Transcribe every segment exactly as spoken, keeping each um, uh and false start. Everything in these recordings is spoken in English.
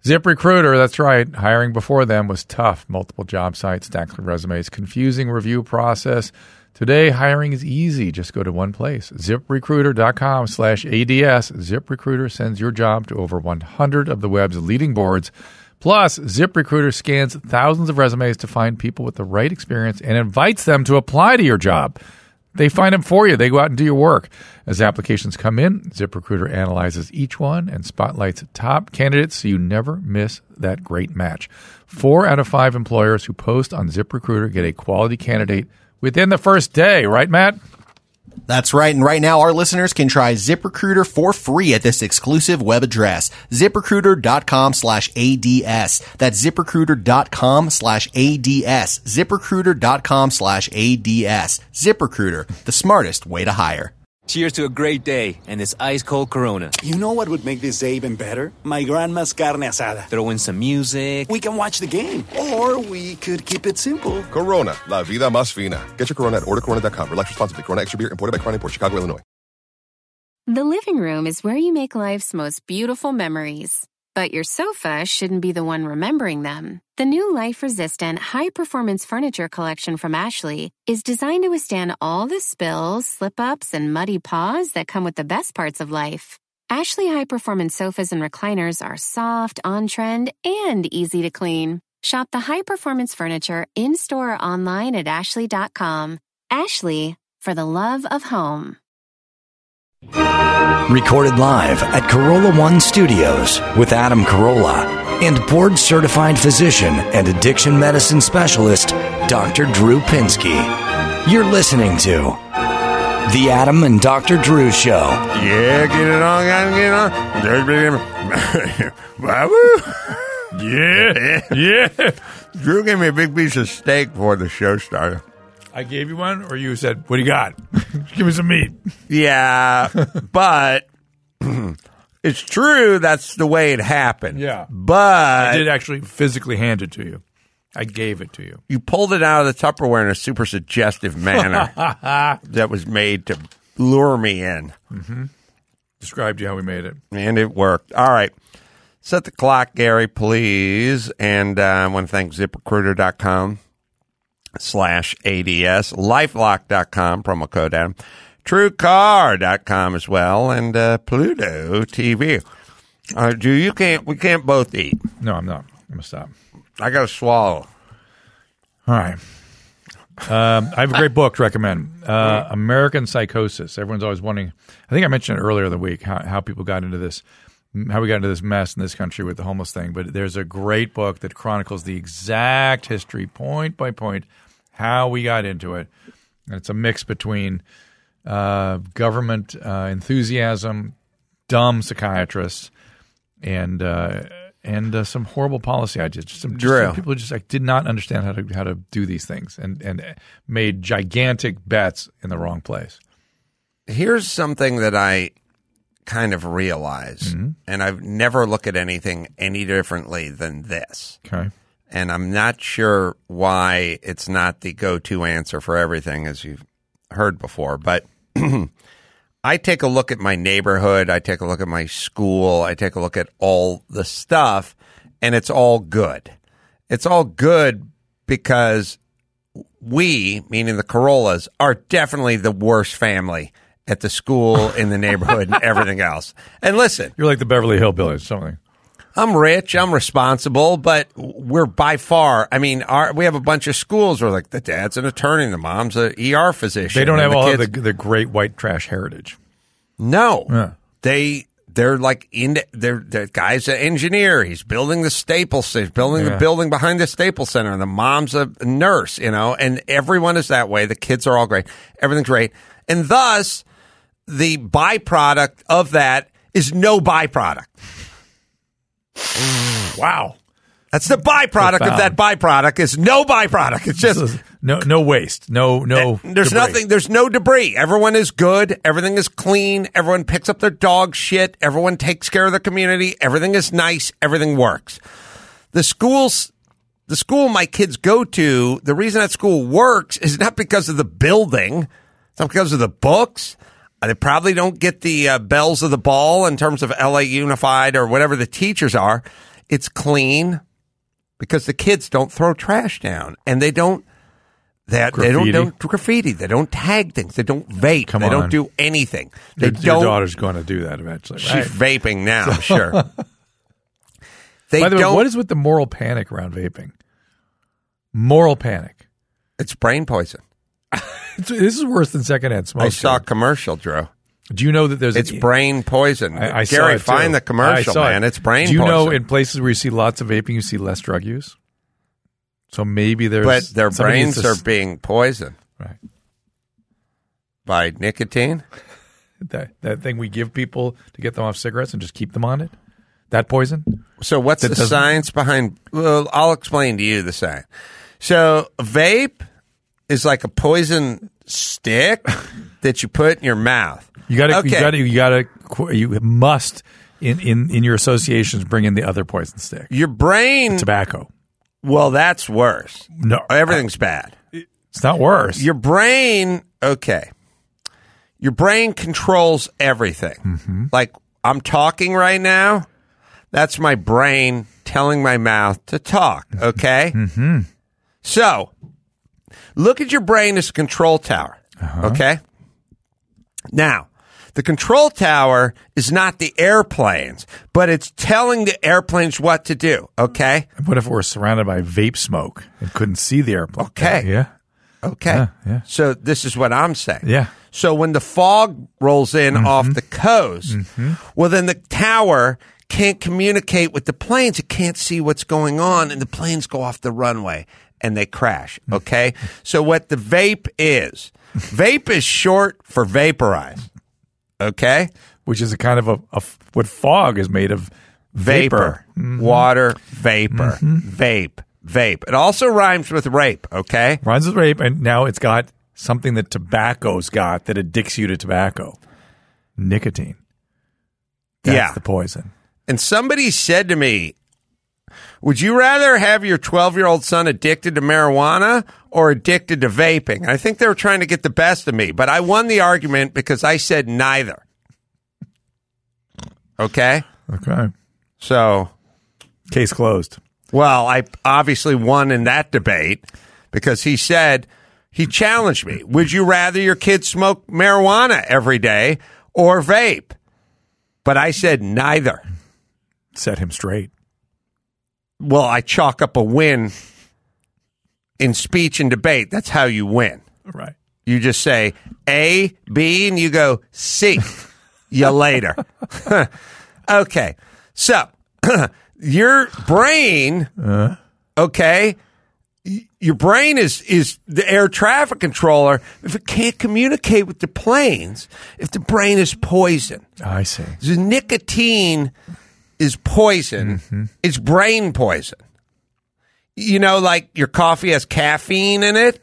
ZipRecruiter, that's right. Hiring before them was tough. Multiple job sites, stacks of resumes, confusing review process. Today, hiring is easy. Just go to one place, ZipRecruiter.com slash ADS. ZipRecruiter sends your job to over one hundred of the web's leading boards. Plus, ZipRecruiter scans thousands of resumes to find people with the right experience and invites them to apply to your job. They find them for you. They go out and do your work. As applications come in, ZipRecruiter analyzes each one and spotlights top candidates so you never miss that great match. Four out of five employers who post on ZipRecruiter get a quality candidate within the first day. Right, Matt? That's right. And right now, our listeners can try ZipRecruiter for free at this exclusive web address, ZipRecruiter.com slash ADS. That's ZipRecruiter.com slash ADS. ZipRecruiter.com slash ADS. ZipRecruiter, the smartest way to hire. Cheers to a great day and this ice-cold Corona. You know what would make this day even better? My grandma's carne asada. Throw in some music. We can watch the game. Or we could keep it simple. Corona, la vida más fina. Get your Corona at order corona dot com. Relax responsibly. Corona Extra Beer, imported by Crown Imports, Chicago, Illinois. The living room is where you make life's most beautiful memories. But your sofa shouldn't be the one remembering them. The new life-resistant, high-performance furniture collection from Ashley is designed to withstand all the spills, slip-ups, and muddy paws that come with the best parts of life. Ashley high-performance sofas and recliners are soft, on-trend, and easy to clean. Shop the high-performance furniture in-store or online at ashley dot com. Ashley, for the love of home. Recorded live at Corolla One Studios with Adam Carolla and board-certified physician and addiction medicine specialist, Doctor Drew Pinsky. You're listening to The Adam and Doctor Drew Show. Yeah, get it on, get it on. Yeah, yeah. Drew gave me a big piece of steak before the show started. I gave you one, or you said, what do you got? Give me some meat. Yeah, but it's true that's the way it happened. Yeah. But I did actually physically hand it to you. I gave it to you. You pulled it out of the Tupperware in a super suggestive manner that was made to lure me in. Mm-hmm. Described to you how we made it. And it worked. All right. Set the clock, Gary, please. And uh, I want to thank ZipRecruiter dot com. slash ADS, lifelock dot com, promo code Adam, TrueCar dot com as well, and uh, Pluto T V. Uh, do you can't we can't both eat? No, I'm not. I'm gonna stop. I gotta swallow. All right. Um, I have a great book to recommend. Uh, American Psychosis. Everyone's always wondering. I think I mentioned it earlier in the week how, how people got into this, how we got into this mess in this country with the homeless thing. But there's a great book that chronicles the exact history, point by point, how we got into it. And it's a mix between uh, government uh, enthusiasm, dumb psychiatrists, and uh, and uh, some horrible policy ideas. Just some, just some people just like did not understand how to how to do these things, and and made gigantic bets in the wrong place. Here's something that I kind of realize, mm-hmm. and I've never looked at anything any differently than this. Okay. And I'm not sure why it's not the go-to answer for everything, as you've heard before. But I take a look at my neighborhood. I take a look at my school. I take a look at all the stuff, and it's all good. It's all good because we, meaning the Carollas, are definitely the worst family at the school, in the neighborhood, and everything else. And listen. You're like the Beverly Hillbillies, something. I'm rich, I'm responsible, but we're by far, I mean, our, we have a bunch of schools where like the dad's an attorney, the mom's an E R physician. They don't have the all kids, of the, the great white trash heritage. No. Yeah. They, they're like, in, they're, the guy's an engineer. He's building the Staples, he's building yeah. the building behind the Staples Center, and the mom's a nurse, you know, and everyone is that way. The kids are all great. Everything's great. And thus, the byproduct of that is no byproduct. Wow. That's the byproduct Profound. of that byproduct is no byproduct. It's just no no waste. No no There's debris. nothing there's no debris. Everyone is good, everything is clean, everyone picks up their dog shit, everyone takes care of the community, everything is nice, everything works. The schools the school my kids go to, the reason that school works is not because of the building, it's not because of the books. They probably don't get the uh, bells of the ball in terms of L A Unified or whatever the teachers are. It's clean because the kids don't throw trash down and they don't that they don't, don't graffiti. They don't tag things. They don't vape. Come they on. don't do anything. They Your, don't. your daughter's going to do that eventually. She's Right? vaping now. I'm sure. They By the way, don't. what is with the moral panic around vaping? Moral panic. It's brain poison. It's, this is worse than secondhand smoke. I saw a Joe. commercial, Drew. Do you know that there's It's a, brain poison. I, I saw Gary, it, too. find the commercial, I saw man. It. It's brain Do you poison. know in places where you see lots of vaping, you see less drug use? So maybe there's but their somebody brains needs to are s- being poisoned right. by nicotine. That that thing we give people to get them off cigarettes and just keep them on it. That poison. So what's That the doesn't- science behind? Well, I'll explain to you the science. So vape is like a poison stick that you put in your mouth. You got to. Okay. You got to. You got to. You must in, in in your associations bring in the other poison stick. Your brain. Tobacco. Well, that's worse. No, Everything's bad. It's not worse. Your brain. Okay. Your brain controls everything. Mm-hmm. Like I'm talking right now. That's my brain telling my mouth to talk. Okay. Mm-hmm. So, look at your brain as a control tower, Uh-huh. okay? Now, the control tower is not the airplanes, but it's telling the airplanes what to do, okay? What if we're surrounded by vape smoke and couldn't see the airplane? Okay. Yeah. Okay. Yeah, yeah. So, this is what I'm saying. Yeah. So, when the fog rolls in Mm-hmm. off the coast, well, then the tower can't communicate with the planes. It can't see what's going on, and the planes go off the runway. And they crash, okay? So what the vape is, vape is short for vaporize, okay? Which is a kind of a, a what fog is made of Vapor, vapor. water, vapor, vape, vape. It also rhymes with rape, okay? Rhymes with rape, and now it's got something that tobacco's got that addicts you to tobacco. Nicotine. That's Yeah. the poison. And somebody said to me, would you rather have your twelve-year-old son addicted to marijuana or addicted to vaping? I think they were trying to get the best of me, but I won the argument because I said neither. Okay? Okay. So, Case closed. well, I obviously won in that debate because he said, he challenged me. Would you rather your kid smoke marijuana every day or vape? But I said neither. Set him straight. Well, I chalk up a win in speech and debate. That's how you win. Right. You just say A, B, and you go C. You later. Okay. So, your brain, okay, y- your brain is, is the air traffic controller. If it can't communicate with the planes, if the brain is poison, I see. the nicotine is poison. Mm-hmm. It's brain poison. You know, like your coffee has caffeine in it.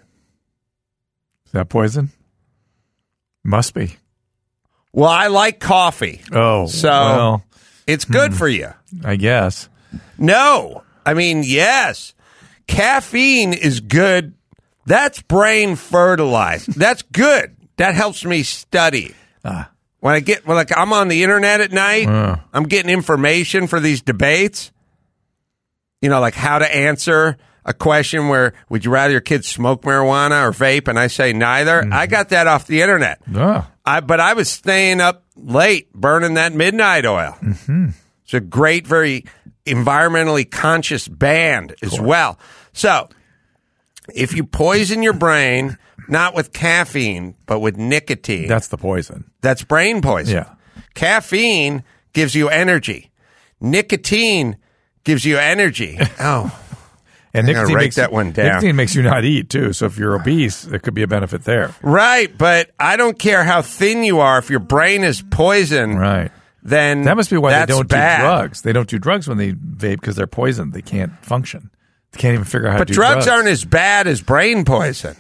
Is that poison? Must be. Well, I like coffee. Oh, So well, it's good for you. I guess. No. I mean, yes. Caffeine is good. That's brain fertilized. That's good. That helps me study. Ah. When I get, when like I'm on the internet at night, Uh. I'm getting information for these debates. You know, like how to answer a question where would you rather your kids smoke marijuana or vape? And I say neither. Mm-hmm. I got that off the internet. Ah. I, but I was staying up late burning that midnight oil. Mm-hmm. It's a great, very environmentally conscious band as well. So if you poison your brain, not with caffeine, but with nicotine, That's the poison. that's brain poison. Yeah. Caffeine gives you energy. Nicotine gives you energy. Oh, And I gotta nicotine write makes, that one down. Nicotine makes you not eat, too. So if you're obese, there could be a benefit there. right. But I don't care how thin you are. If your brain is poison, Right. then That must be why that's they don't bad. do drugs. They don't do drugs when they vape because they're poisoned. They can't function. They can't even figure out how But to do drugs, drugs. aren't as bad as brain poison.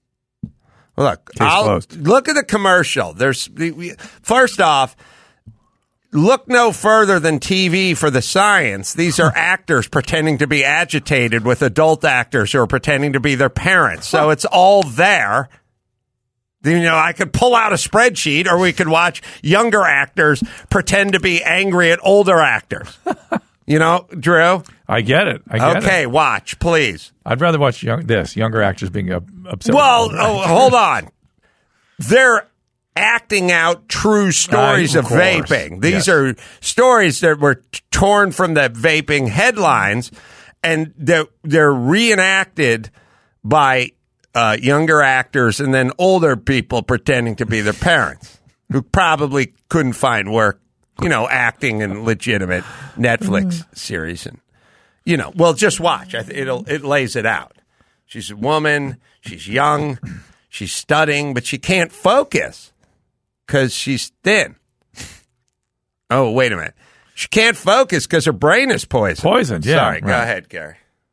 Look, Case I'll, closed. look at the commercial. There's we- first off, look no further than T V for the science. These are actors pretending to be agitated with adult actors who are pretending to be their parents. So it's all there. You know, I could pull out a spreadsheet, or we could watch younger actors pretend to be angry at older actors. You know, Drew? I get it. I get okay, it. watch, please. I'd rather watch young, this, younger actors being uh, upset. Well, with oh, hold on. They're acting out true stories Uh, of, of course. vaping. These Yes. are stories that were t- torn from the vaping headlines, and they're, they're reenacted by uh, younger actors and then older people pretending to be their parents who probably couldn't find work, you know, acting in legitimate Netflix series. And, you know, well, just watch. I th- it'll, it lays it out. She's a woman. She's young. She's studying, but she can't focus because she's thin. Oh, wait a minute. She can't focus because her brain is poisoned. Poisoned, yeah. Sorry, go right. ahead, Gary.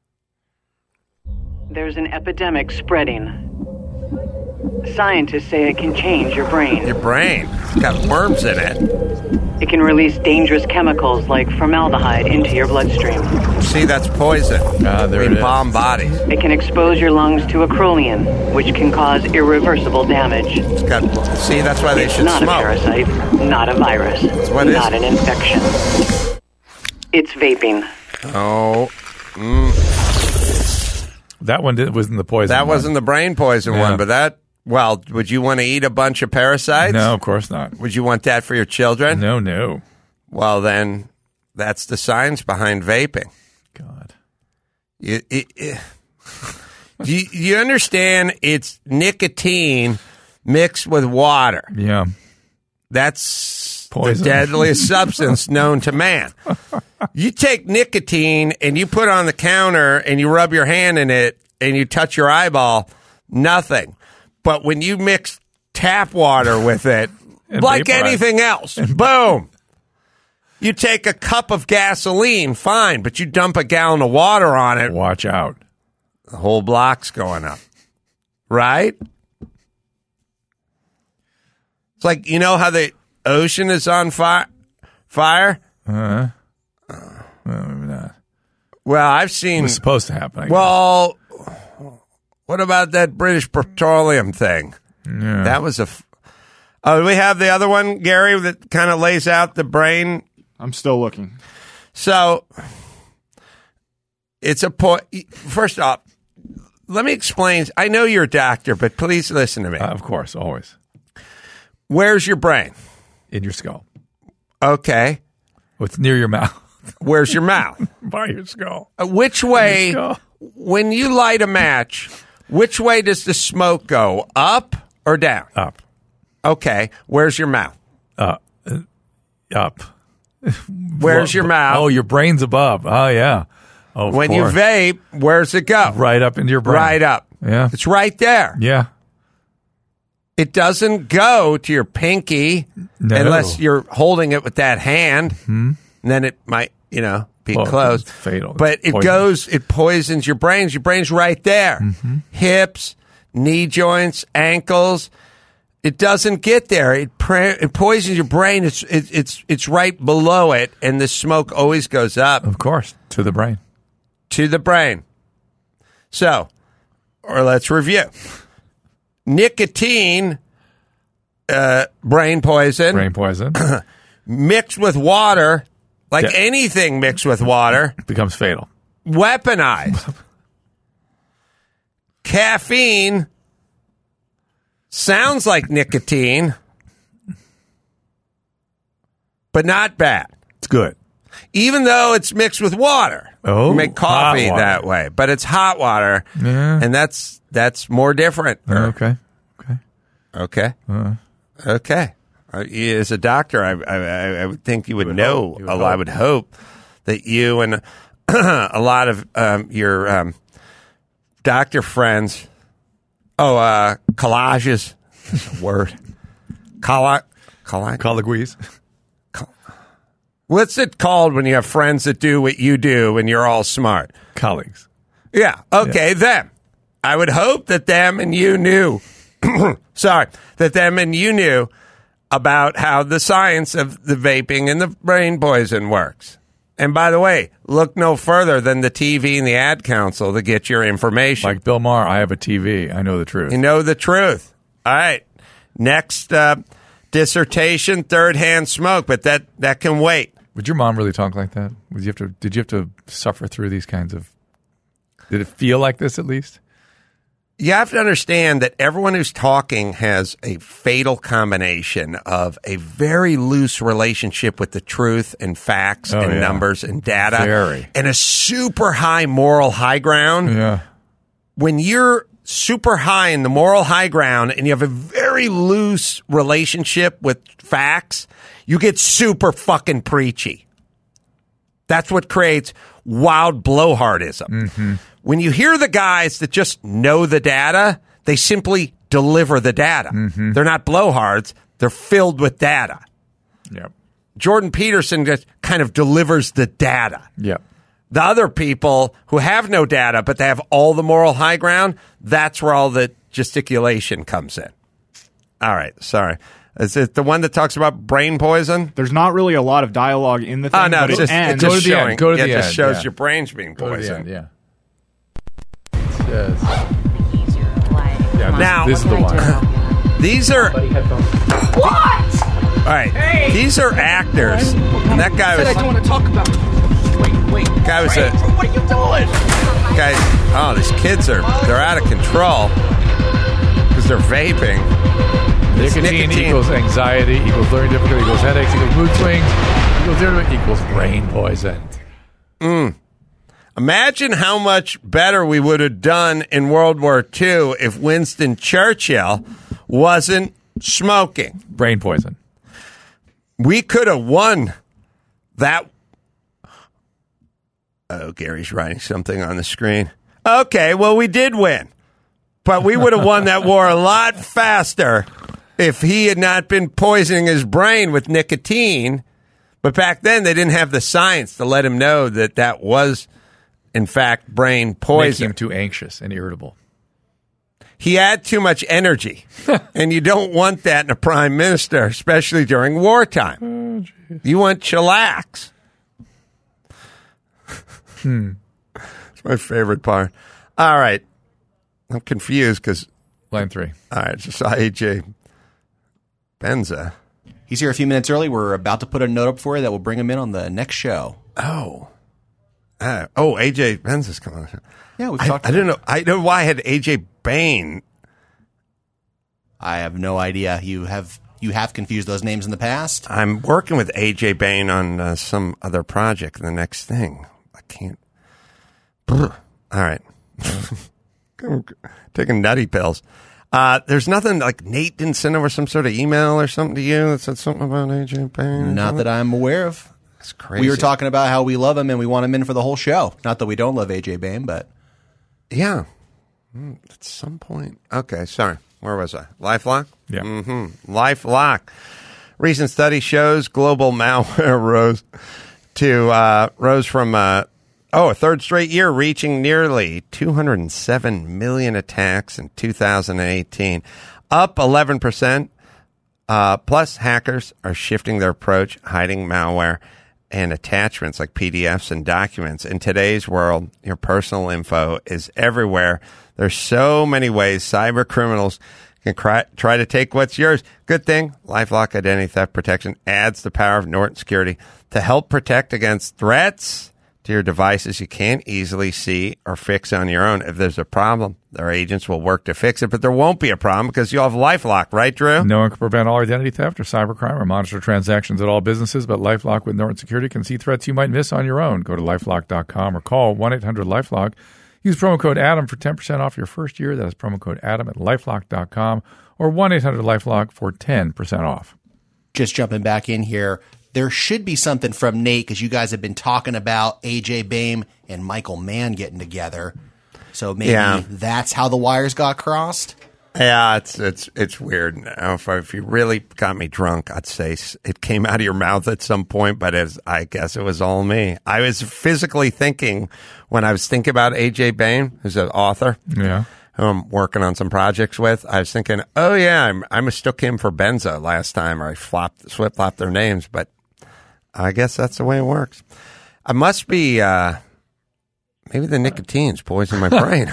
There's an epidemic spreading. Scientists say it can change your brain. Your brain. It's got worms in it. It can release dangerous chemicals like formaldehyde into your bloodstream. See, that's poison. Ah, there we it is. bomb bodies. It can expose your lungs to acrolein, which can cause irreversible damage. It's got, see, that's why they It's should not smoke. a parasite, not a virus, what not is an infection. It's vaping. Oh, mm, That one did, wasn't the poison. that one. wasn't the brain poison Yeah. one, but that, well, would you want to eat a bunch of parasites? No, of course not. Would you want that for your children? No, no. Well, then that's the science behind vaping. God. You, it, it, do you, you understand it's nicotine mixed with water. Yeah. That's Poison. the deadliest substance known to man. You take nicotine and you put it on the counter and you rub your hand in it and you touch your eyeball, nothing. But when you mix tap water with it, And like vaporize. anything else, boom. You take a cup of gasoline, fine, but you dump a gallon of water on it, Watch out. the whole block's going up. Right? It's like, you know how the ocean is on fi- fire? Uh, well, maybe not. Well, I've It seen. was supposed to happen. I guess. Well, what about that British Petroleum thing? Yeah. That was a. F- oh, do we have the other one, Gary, that kind of lays out the brain? I'm still looking. So, it's a point. First off, let me explain. I know you're a doctor, but please listen to me. Uh, of course, always. Where's your brain? In your skull. Okay. What's near your mouth? Where's your mouth? By your skull. Uh, which way, skull. when you light a match, which way does the smoke go? Up or down? Up. Okay. Where's your mouth? Uh, uh, up. Where's your mouth? Oh, your brain's above. Oh, yeah. Oh, of when course. you vape, where's it go? Right up into your brain. Right up. Yeah. It's right there. Yeah. It doesn't go to your pinky No. unless you're holding it with that hand. Hmm. And then it might, you know, be Well, closed. it's fatal. But It's it poisonous. goes, it poisons your brains. Your brain's right there. Mm-hmm. Hips, knee joints, ankles. It doesn't get there. It, pre- it poisons your brain. It's it, it's it's right below it, and the smoke always goes up Of course. To the brain. to the brain. So, or let's review. Nicotine, uh, brain poison, Brain poison. mixed with water, like Yeah. anything mixed with water, becomes fatal. weaponized. Caffeine sounds like nicotine, but not bad. It's good. Even though it's mixed with water. Oh, you make coffee hot water. that way, but it's hot water, Yeah. and that's that's more different. Okay. Okay. Okay. Uh, Okay. Uh, you- As a doctor, I, I, I would think you would, know. hope. You would a lot- I hope. would hope that you and a lot of um, your um, doctor friends. Oh, uh, collages. That's a word. Colla- collage. Colloquies. What's it called when you have friends that do what you do and you're all smart? Colleagues. Yeah. Okay. Them. I would hope that them and you knew. Sorry, that them and you knew about how the science of the vaping and the brain poison works. And by the way, look no further than the T V and the Ad Council to get your information. Like Bill Maher, I have a T V. I know the truth. You know the truth. All right. Next uh, dissertation, third hand smoke, but that, that can wait. Would your mom really talk like that? Would you have to? Did you have to suffer through these kinds of? Did it feel like this at least? You have to understand that everyone who's talking has a fatal combination of a very loose relationship with the truth and facts Oh, and yeah. numbers and data, Very. and a super high moral high ground. Yeah. When you're super high in the moral high ground and you have a very loose relationship with facts, you get super fucking preachy. That's what creates wild blowhardism. Mm-hmm. When you hear the guys that just know the data, they simply deliver the data. Mm-hmm. They're not blowhards. They're filled with data. Yep. Jordan Peterson just kind of delivers the data. Yep. The other people who have no data, but they have all the moral high ground, that's where all the gesticulation comes in. All right. Sorry. Is it the one that talks about brain poison? There's not really a lot of dialogue in the thing, Oh, no. but It's it just, ends. it's just Go to the showing. end. Go to yeah, the it just end, shows yeah. your brain's being Go to the poisoned. end, yeah. It says, yeah, Now- this, this is the one. These are. What? All right. Hey! These are actors. And that guy was. I don't want to talk about it. Wait, wait. Guy was Ray, a- what are you doing? Guys, oh, these kids are. They're out of control because they're vaping. It's Nicotine, equals anxiety, equals learning difficulty, equals headaches, equals mood swings, equals irritability, equals brain poison. Mm. Imagine how much better we would have done in World War Two if Winston Churchill wasn't smoking. Brain poison. We could have won that. Oh, Gary's writing something on the screen. Okay, well, we did win. But we would have won that war a lot faster if he had not been poisoning his brain with nicotine. But back then, they didn't have the science to let him know that that was, in fact, brain Making poison. him too anxious and irritable. He had too much energy, and you don't want that in a prime minister, especially during wartime. Oh, you want chillax. Hmm. It's my favorite part. All right. I'm confused because... Line three. All right. Just saw A J Benza. He's here a few minutes early. We're about to put a note up for you that will bring him in on the next show. Oh. Uh, oh, A J Benza's coming on. Yeah, we've I, talked I didn't know. I know why I had A J Bain. I have no idea. You have you have confused those names in the past. I'm working with A J Bain on uh, some other project. The next thing. I can't. All right. Taking nutty pills. Uh, there's nothing like Nate didn't send over some sort of email or something to you that said something about A J Bain. Not that I'm aware of. That's crazy. We were talking about how we love him and we want him in for the whole show. Not that we don't love A J Bain, but yeah, mm, at some point. Okay, sorry. Where was I? LifeLock. Yeah. Mm-hmm. LifeLock. Recent study shows global malware rose to uh, rose from uh, oh a third straight year, reaching nearly two hundred seven million attacks in two thousand eighteen, up eleven percent. Uh, plus, hackers are shifting their approach, hiding malware and attachments like P D Fs and documents. In today's world, your personal info is everywhere. There's so many ways cyber criminals can cry, try to take what's yours. Good thing LifeLock Identity Theft Protection adds the power of Norton Security to help protect against threats to your devices you can't easily see or fix on your own. If there's a problem, their agents will work to fix it, but there won't be a problem because you'll have LifeLock, right, Drew? No one can prevent all identity theft or cybercrime or monitor transactions at all businesses, but LifeLock with Norton Security can see threats you might miss on your own. Go to LifeLock dot com or call one eight hundred LifeLock. Use promo code Adam for ten percent off your first year. That is promo code Adam at LifeLock dot com or one eight hundred LifeLock for ten percent off. just jumping back in here, there should be something from Nate because you guys have been talking about A J Bain and Michael Mann getting together. So maybe Yeah. that's how the wires got crossed. Yeah, it's it's it's weird. Now, if, if you really got me drunk, I'd say s- it came out of your mouth at some point, but as I guess it was all me. I was physically thinking when I was thinking about A J Bain, who's an author, Yeah. who I'm working on some projects with. I was thinking, oh yeah, I'm, I mistook him for Benza last time, or I flopped, flip flopped their names, but I guess that's the way it works. I must be uh, maybe the nicotine's poisoning my brain.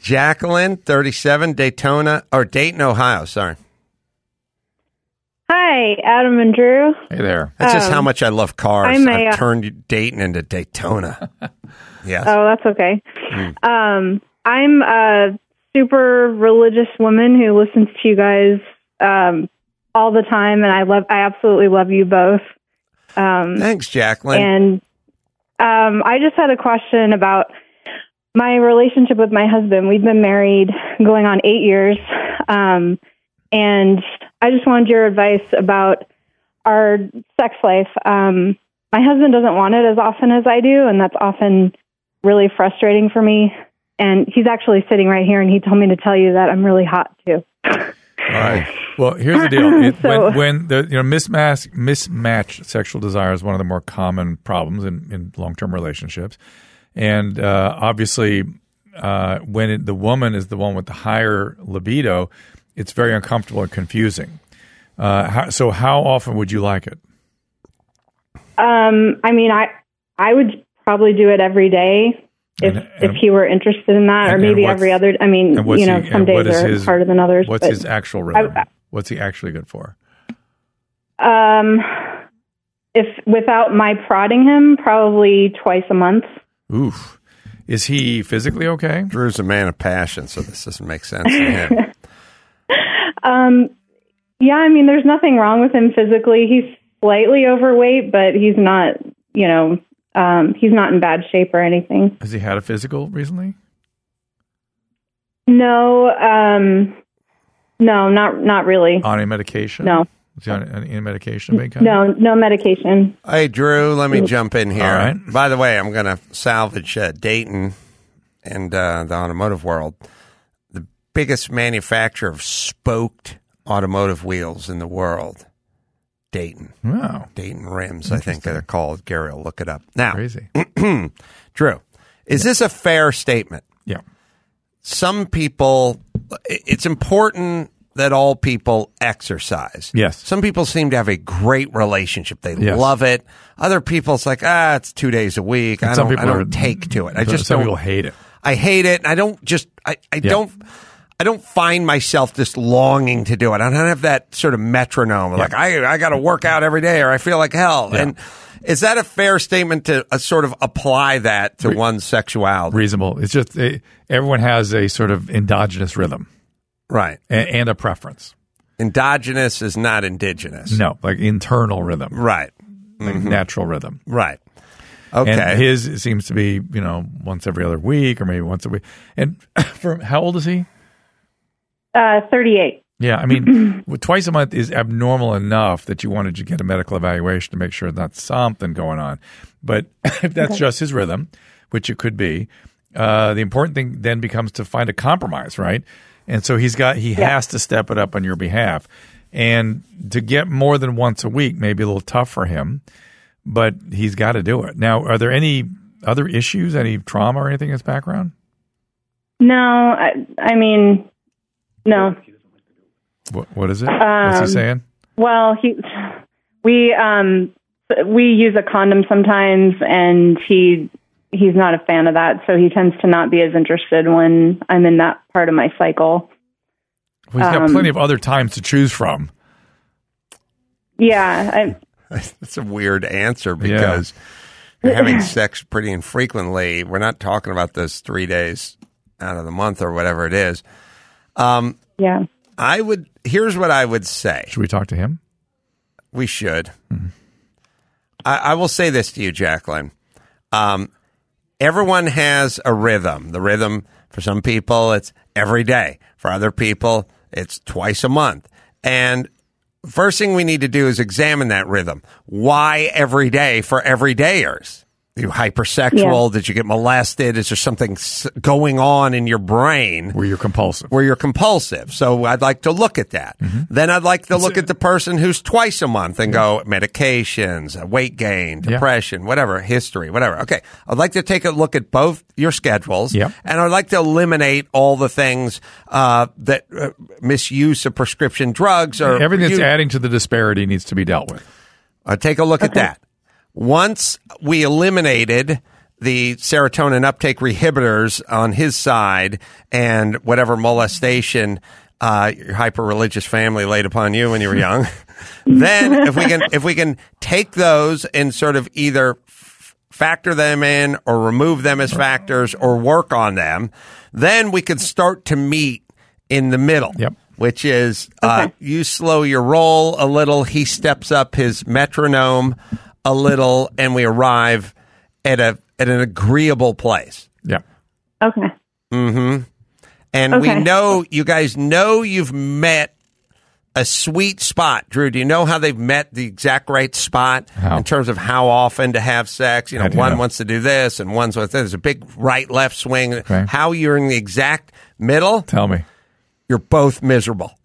Jacqueline, thirty-seven, Daytona, or Dayton, Ohio, sorry. Hi, Hi, Adam and Drew. Hey there. That's just Um, how much I love cars. I'm a, I've uh, turned Dayton into Daytona. Yes. Oh, that's okay. Mm. Um, I'm a super religious woman who listens to you guys um, all the time, and I love, I absolutely love you both. Um, Thanks, Jacqueline. And um, I just had a question about my relationship with my husband. We've been married going on eight years, um, and I just wanted your advice about our sex life. Um, my husband doesn't want it as often as I do, and that's often really frustrating for me. And he's actually sitting right here, and he told me to tell you that I'm really hot too. All right. Well, here's the deal. It, So- when, when the you know mismatch mismatched sexual desire is one of the more common problems in, in long term relationships, and uh, obviously, uh, when it, the woman is the one with the higher libido, it's very uncomfortable and confusing. Uh, how, so, how often would you like it? Um, I mean, I I would probably do it every day if And- if he were interested in that, or and- and maybe what's- every other. I mean, and what's you know, he- some and what days is are his- harder than others. What's but, his actual rhythm? I- What's he actually good for? Um, if without my prodding him, probably twice a month. Oof. Is he physically okay? Drew's a man of passion, so this doesn't make sense to him. Um, yeah, I mean, there's nothing wrong with him physically. He's slightly overweight, but he's not, you know, um, he's not in bad shape or anything. Has he had a physical recently? No, um, no, not not really. On any medication? No. Is he on any medication of any kind? No, no medication. Hey, Drew, let me jump in here. All right. By the way, I'm going to salvage uh, Dayton and uh, the automotive world. The biggest manufacturer of spoked automotive wheels in the world, Dayton. Wow. Dayton rims, I think they're called. Gary will look it up. Now, Crazy. Drew, is this a fair statement? Yeah. Some people, it's important that all people exercise. Yes. Some people seem to have a great relationship. They Yes. love it. Other people, it's like, ah, it's two days a week. And I some don't, I people don't are- take to it. I just some don't. people hate it. I hate it. And I don't just, I, I don't, I don't find myself just longing to do it. I don't have that sort of metronome. Like, I, I got to work out every day or I feel like hell. Yeah. And is that a fair statement to uh, sort of apply that to Re- one's sexuality? Reasonable. It's just eh, everyone has a sort of endogenous rhythm. Right. And, and a preference. Endogenous is not indigenous. No, like internal rhythm. Right. Like Mhm. natural rhythm. Right. Okay. And his seems to be, you know, once every other week or maybe once a week. And for how old is he? Uh, thirty-eight. Yeah, I mean, twice a month is abnormal enough that you wanted to get a medical evaluation to make sure there's not something going on. But if that's Okay. just his rhythm, which it could be, uh, the important thing then becomes to find a compromise, right? And so he's got he Yeah. has to step it up on your behalf. And to get more than once a week may be a little tough for him, but he's got to do it. Now, are there any other issues, any trauma or anything in his background? No, I, I mean, no. What, what is it? What's he Um, saying? Well, he, we, um, we use a condom sometimes, and he, he's not a fan of that, so he tends to not be as interested when I'm in that part of my cycle. Well, he's got um, plenty of other times to choose from. Yeah, I, That's a weird answer because you're having sex pretty infrequently. We're not talking about those three days out of the month or whatever it is. Um, yeah. I would. Here's what I would say. Should we talk to him? We should. I, I will say this to you, Jacqueline. Um, everyone has a rhythm. The rhythm for some people, it's every day. For other people, it's twice a month. And first thing we need to do is examine that rhythm. Why every day for everydayers? Are you hypersexual? Yeah. Did you get molested? Is there something s- going on in your brain where you're compulsive? Where you're compulsive. So I'd like to look at that. Mm-hmm. Then I'd like to look at the person who's twice a month and go medications, weight gain, Yeah. depression, whatever, history, whatever. Okay. I'd like to take a look at both your schedules. Yep. And I'd like to eliminate all the things uh, that uh, misuse of prescription drugs or Everything that's you- adding to the disparity needs to be dealt with. Uh, take a look at that. Once we eliminated the serotonin uptake inhibitors on his side and whatever molestation uh, your hyper-religious family laid upon you when you were young. Then if we can if we can take those and sort of either f- factor them in or remove them as factors or work on them, then we could start to meet in the middle. Yep. Which is uh, Okay. you slow your roll a little, he steps up his metronome a little, and we arrive at a at an agreeable place. Yeah. Okay. Mm-hmm. And Okay. we know, you guys know you've met a sweet spot. Drew, do you know how they've met the exact right spot How? in terms of how often to have sex? You know, How do you one know? wants to do this and one's wants there's a big right-left swing. Okay. How you're in the exact middle, Tell me. you're both miserable.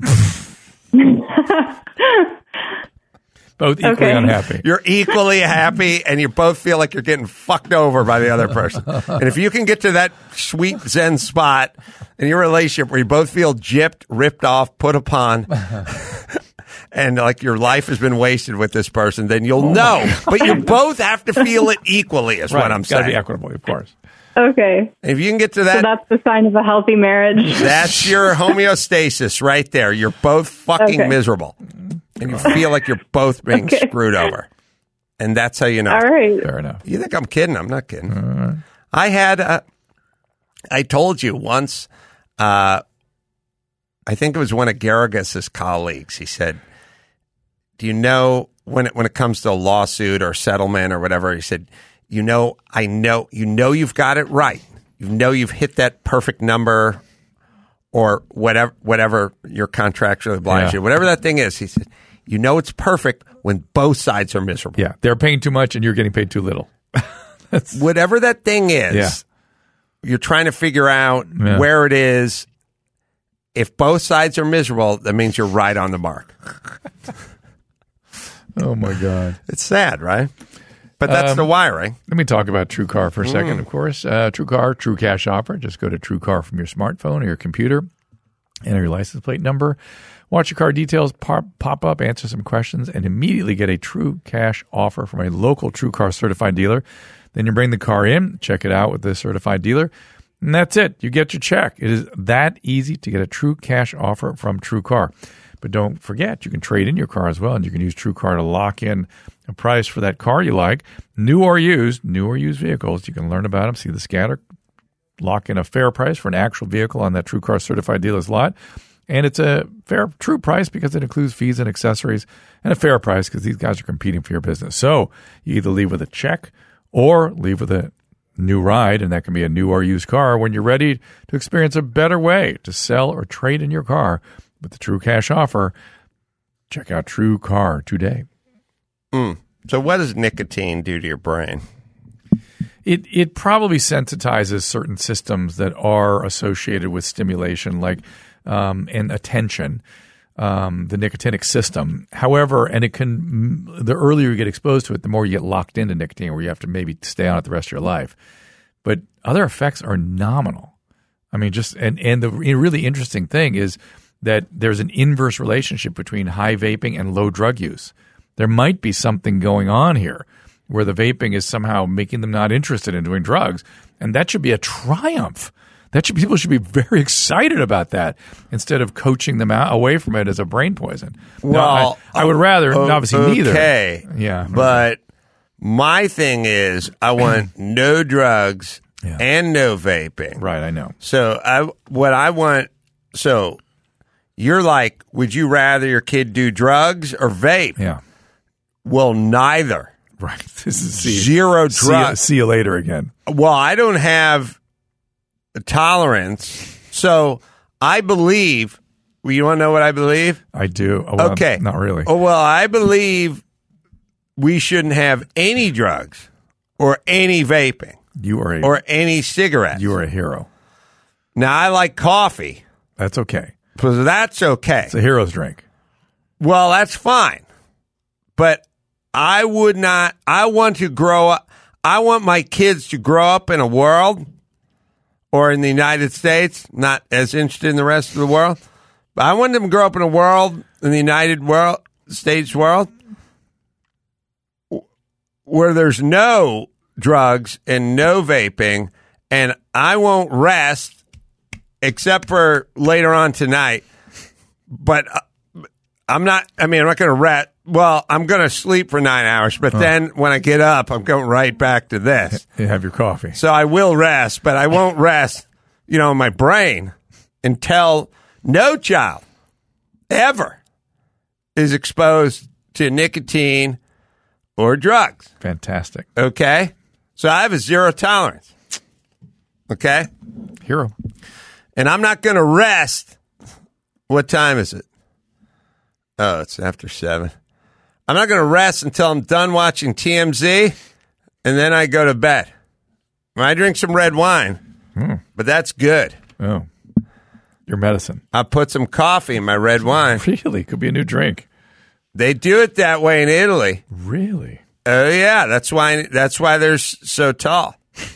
Both equally Okay. unhappy. You're equally happy, and you both feel like you're getting fucked over by the other person. And if you can get to that sweet Zen spot in your relationship where you both feel gypped, ripped off, put upon, and like your life has been wasted with this person, then you'll know. But you both have to feel it equally, is Right. what I'm It's gotta saying. be equitable, of course. Okay. If you can get to So that, that's the sign of a healthy marriage. that's your homeostasis right there. You're both fucking Okay. miserable. And you feel like you're both being Okay. screwed over. And that's how you know. All right. Fair enough. You think I'm kidding? I'm not kidding. I had, uh, I told you once, uh, I think it was one of Garrigus' colleagues. He said, do you know when it, when it comes to a lawsuit or settlement or whatever, he said, you know, I know, you know, you've got it right. You know, you've hit that perfect number or whatever, whatever your contractually obliged Yeah. you, whatever that thing is. He said, you know, it's perfect when both sides are miserable. Yeah. They're paying too much and you're getting paid too little. Whatever that thing is, Yeah. you're trying to figure out Yeah. where it is. If both sides are miserable, that means you're right on the mark. Oh, my God. It's sad, right? But that's Um, the wiring. Let me talk about TrueCar for a second, Mm. of course. Uh, TrueCar, True Cash Offer. Just go to TrueCar from your smartphone or your computer, enter your license plate number, watch your car details pop, pop up, answer some questions, and immediately get a True Cash offer from a local TrueCar certified dealer. Then you bring the car in, check it out with the certified dealer, and that's it. You get your check. It is that easy to get a True Cash offer from TrueCar. But don't forget, you can trade in your car as well, and you can use TrueCar to lock in a price for that car you like, new or used, new or used vehicles. You can learn about them, see the scatter, lock in a fair price for an actual vehicle on that TrueCar certified dealer's lot. And it's a fair, true price because it includes fees and accessories, and a fair price because these guys are competing for your business. So you either leave with a check or leave with a new ride, and that can be a new or used car when you're ready to experience a better way to sell or trade in your car with the True Cash offer. Check out TrueCar today. Mm. So what does nicotine do to your brain? It it probably sensitizes certain systems that are associated with stimulation, like um, and attention, um, the nicotinic system. However, and it can the earlier you get exposed to it, the more you get locked into nicotine, where you have to maybe stay on it the rest of your life. But other effects are nominal. I mean, just and and the really interesting thing is that there's an inverse relationship between high vaping and low drug use. There might be something going on here where the vaping is somehow making them not interested in doing drugs. And that should be a triumph. That should, people should be very excited about that instead of coaching them out away from it as a brain poison. No, Well, I, I would rather, o- obviously, okay. neither. Okay. Yeah. But my thing is I want no drugs Yeah. and no vaping. Right, I know. So I what I want so you're like, would you rather your kid do drugs or vape? Yeah. Well, neither. Right. This is see, Zero see you- drugs. See you later again. Well, I don't have a tolerance. So I believe, well, you want to know what I believe? I do. Oh, well, Okay. Not really. Oh, well, I believe we shouldn't have any drugs or any vaping You are a or any cigarettes. you are a hero. Now, I like coffee, That's okay. so that's okay. It's a hero's drink. Well, that's fine. But I would not, I want to grow up, I want my kids to grow up in a world or in the United States, not as interested in the rest of the world, but I want them to grow up in a world, in the United world, States world, where there's no drugs and no vaping, and I won't rest except for later on tonight but uh, I'm not, I mean, I'm not going to rest. Well, I'm going to sleep for nine hours, but Huh. then when I get up, I'm going right back to this. You have your coffee. So I will rest, but I won't rest, you know, in my brain until no child ever is exposed to nicotine or drugs. Fantastic. Okay? So I have a zero tolerance. Okay? Hero. And I'm not going to rest. What time is it? Oh, it's after seven. I'm not going to rest until I'm done watching T M Z, and then I go to bed. I drink some red wine, Mm. but that's good. Oh, your medicine. I put some coffee in my red wine. Really? Could be a new drink. They do it that way in Italy. Really? Oh yeah, that's why. That's why they're s- so tall.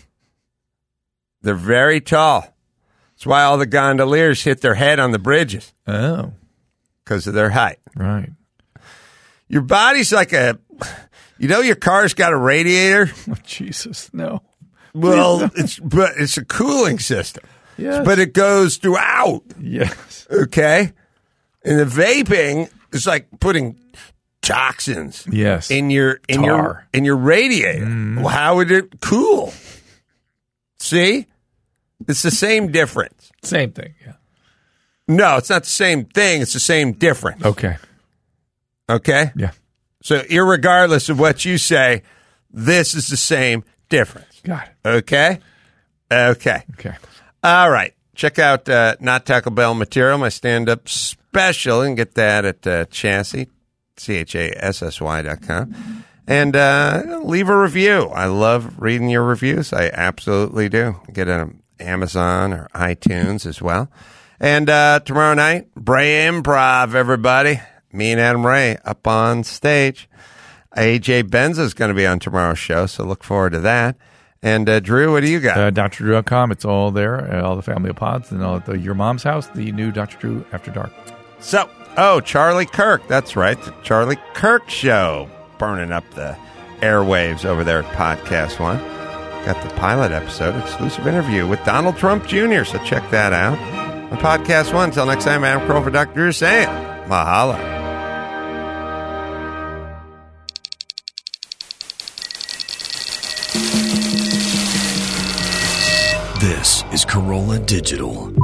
They're very tall. That's why all the gondoliers hit their head on the bridges. Oh, because of their height. Right. Your body's like a, you know, your car's got a radiator. Oh, Jesus, no. Well, Please, no. it's but it's a cooling system. Yes. But it goes throughout. Yes. Okay. And the vaping is like putting toxins. Yes. In your in Tar. your in your radiator. Mm. Well, how would it cool? See, it's the same difference. Same thing. Yeah. No, it's not the same thing. It's the same difference. Okay. Okay? Yeah. So, irregardless of what you say, this is the same difference. Got it. Okay? Okay. Okay. All right. Check out uh, Not Taco Bell Material, my stand-up special, and get that at uh, Chassis, C H A S S Y dot com. And uh, leave a review. I love reading your reviews. I absolutely do. Get it on Amazon or iTunes as well. And uh, tomorrow night, Bray Improv, everybody. Me and Adam Ray up on stage. A J Benza is going to be on tomorrow's show, so look forward to that. And uh, Drew, what do you got? Uh, D R Drew dot com. It's all there. Uh, all the family of pods and all at the Your Mom's House, the new Doctor Drew After Dark. So, oh, Charlie Kirk. That's right. The Charlie Kirk Show. Burning up the airwaves over there at Podcast One. Got the pilot episode, exclusive interview with Donald Trump Junior So check that out on Podcast One. Until next time, Adam Kroll for Doctor Drew saying, mahalo. This is Corolla Digital.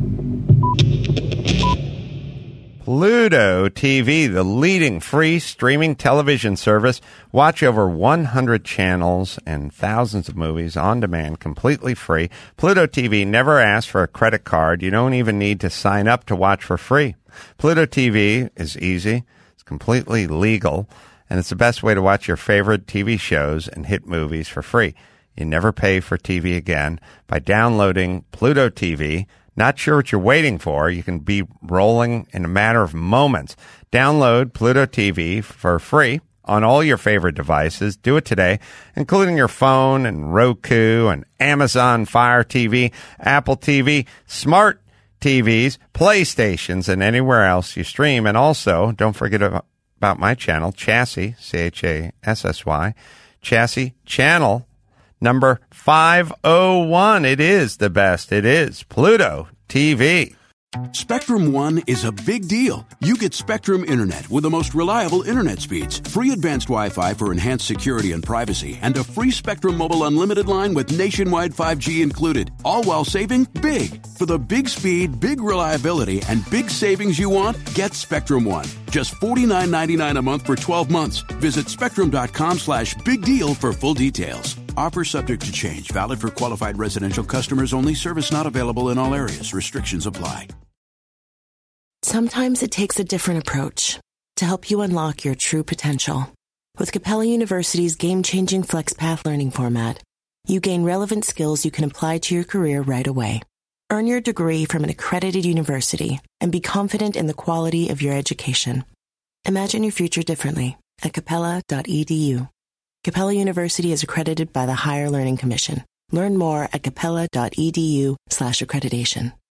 Pluto T V, the leading free streaming television service. Watch over one hundred channels and thousands of movies on demand, completely free. Pluto T V never asks for a credit card. You don't even need to sign up to watch for free. Pluto T V is easy. It's completely legal. And it's the best way to watch your favorite T V shows and hit movies for free. You never pay for T V again by downloading Pluto T V. Not sure what you're waiting for? You can be rolling in a matter of moments. Download Pluto T V for free on all your favorite devices. Do it today, including your phone and Roku and Amazon Fire T V, Apple T V, smart T Vs, PlayStations, and anywhere else you stream. And also, don't forget about my channel, Chassis, C H A S S Y, Chassis Channel. Number five oh one. It is the best. It is Pluto T V. Spectrum One is a big deal. You get Spectrum Internet with the most reliable internet speeds, free advanced Wi-Fi for enhanced security and privacy, and a free Spectrum Mobile Unlimited line with nationwide five G included, all while saving big. For the big speed, big reliability, and big savings you want, get Spectrum One. Just forty-nine ninety-nine a month for twelve months. Visit spectrum.com slash big deal for full details. Offer subject to change. Valid for qualified residential customers only. Service not available in all areas. Restrictions apply. Sometimes it takes a different approach to help you unlock your true potential. With Capella University's game-changing FlexPath learning format, you gain relevant skills you can apply to your career right away. Earn your degree from an accredited university and be confident in the quality of your education. Imagine your future differently at capella dot e d u. Capella University is accredited by the Higher Learning Commission. Learn more at capella dot e d u slash accreditation.